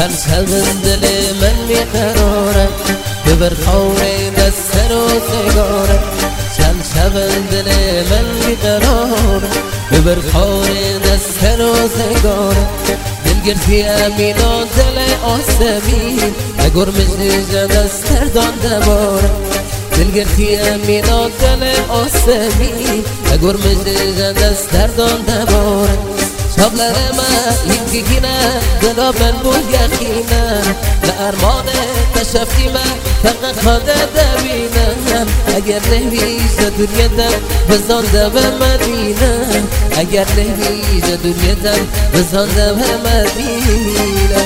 شب دل من میقراره ببر خونه دست روزگاره شب دل من میقراره ببر خونه دست روزگاره دلگرفی امین و دل آسمین اگر مجنیجه دست کردان دباره دلگرفی امین و دل آسمین اگر مجنیجه دست کردان دباره شبلرما یکیگینه دلا من بو یقینه لارمانه تشفتیمه فقط خاده دبینه اگر نهیز دنیادم بزانده به مدینه اگر نهیز دنیادم بزانده به مدینه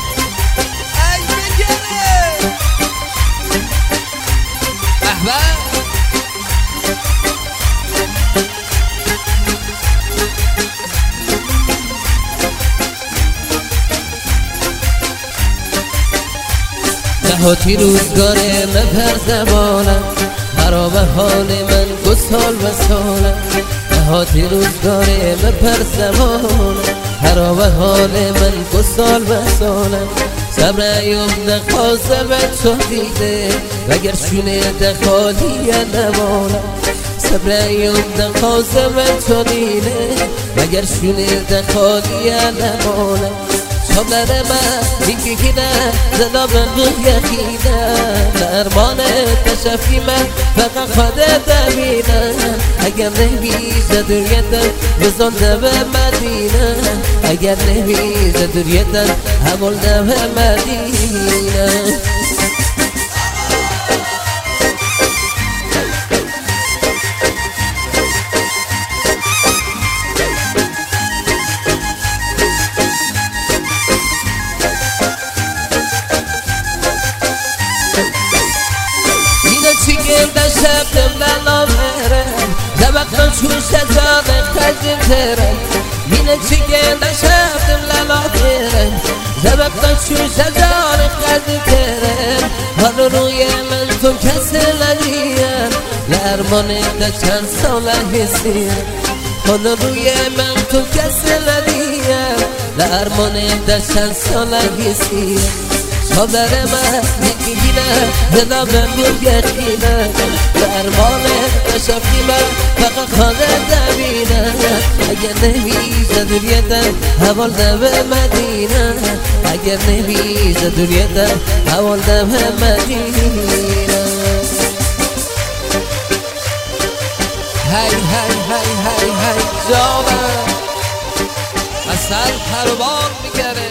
نهاتی روزگاره مپر زبانم خراب حال من گسال و سالم نهاتی روزگاره مپر زبانم خراب حال من گسال و سالم صبر ایوب نخواسته بچه دیده وگر شونه دخالی نمانم صبر ایوب نخواسته بچه دیده وگر شونه دخالی نمانم شبلرما یکیگینه زدا من بو یقینه لارمانه تشفیمه فقط خاده دبینه اگر نهیز دنیادم بزانده به مدینه اگر نهیز دنیادم همولده به مدینه شبتم لالامرم زبقنا چون شجان خجم ترم مینه چیگه شبتم لالامرم زبقنا چون شجان خجم ترم حالا روی من تو کسی ندیم لرمانه ده چند ساله حسیم حالا روی من تو کسی ندیم لرمانه ده چند ساله حسیم شبلرما یکیگینه دلا من بو یقینه درمانه تشفیمه فقط خانه دبینه اگر نهیز دنیادم حوالده به مدینه اگر نهیز دنیادم حوالده به مدینه هی هی هی هی هی جانم اصل پروان میگره